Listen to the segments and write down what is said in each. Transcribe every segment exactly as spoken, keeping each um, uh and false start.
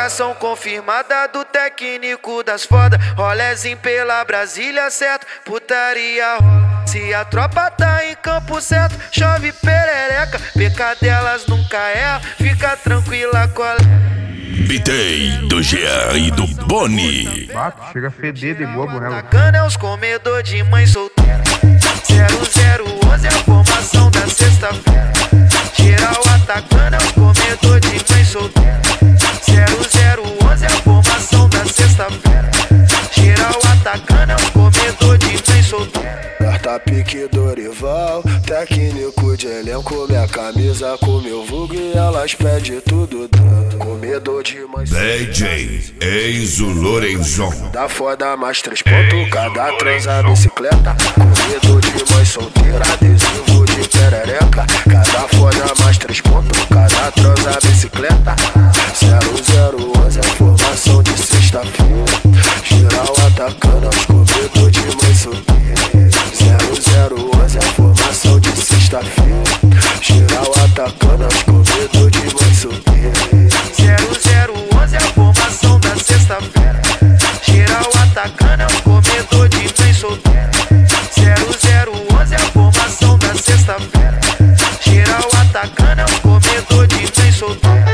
Convocação confirmada do técnico das foda. Rolezinho pela Brasília, certo? Putaria rola. Se a tropa tá em campo certo, chove perereca. Pecadelas nunca erra, fica tranquila, colega. Bitei do Jean e do Boni. Bato, chega a feder de bobo, né? Atacando é os comedor de mãe solteira. zero zero onze é a formação da sexta-feira. Geral atacando é os comedor de mãe solteira. zero zero onze é a formação da sexta-feira. Geral atacando é os comedor de mãe solteira. Carta pique Dorival, técnico de elenco. Minha camisa com meu vulgo e elas pedem tudo dando. Comedor de mãe D J Enzo Lorenzon. da foda mais três pontos, cada transa bicicleta. Comedor de mãe solteira, adesivo de perereca. Cada foda mais três pontos, cada transa bicicleta. zero zero onze é formação de sexta-feira. Geral atacando aos comedor de mãe solteira. zero zero onze é formação de sexta-feira. Geral atacando aos comedor de mãe solteira. zero zero onze é a formação da sexta-feira. Geral atacando é os comedor de mãe solteira. zero zero onze é a formação da sexta-feira. Geral atacando é os comedor de mãe solteira.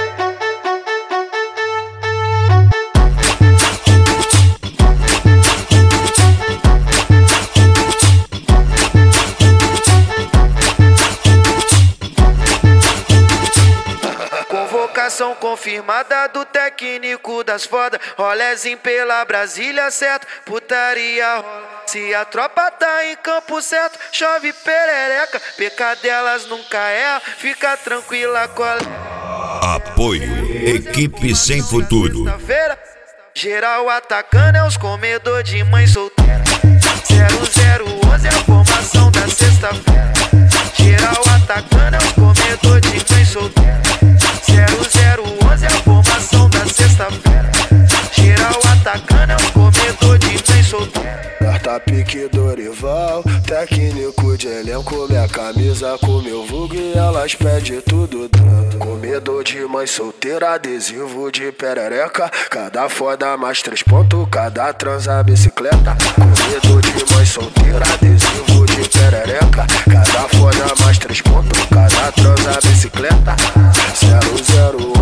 Convocação confirmada do técnico das foda. Rolezinho pela Brasília, certo? Putaria rola. Se a tropa tá em campo certo, chove perereca. Pecadelas nunca erra, fica tranquila, colega. Apoio Equipe Sem Futuro. Sexta-feira, geral atacando é os comedor de mãe solteira. zero zero onze é a formação da sexta-feira. Geral atacando é os comedor de mãe solteira. zero zero onze é a formação da sexta-feira. Geral atacando é os comedor de mãe solteira. Carta pique Dorival, técnico de elenco. Minha camisa com meu vulgo e elas pedem tudo dando. Comedor de mãe solteira, adesivo de perereca. Cada foda mais três pontos, cada transa bicicleta. Comedor de mãe solteira, adesivo de perereca. Cada foda mais três pontos, cada transa bicicleta. zero zero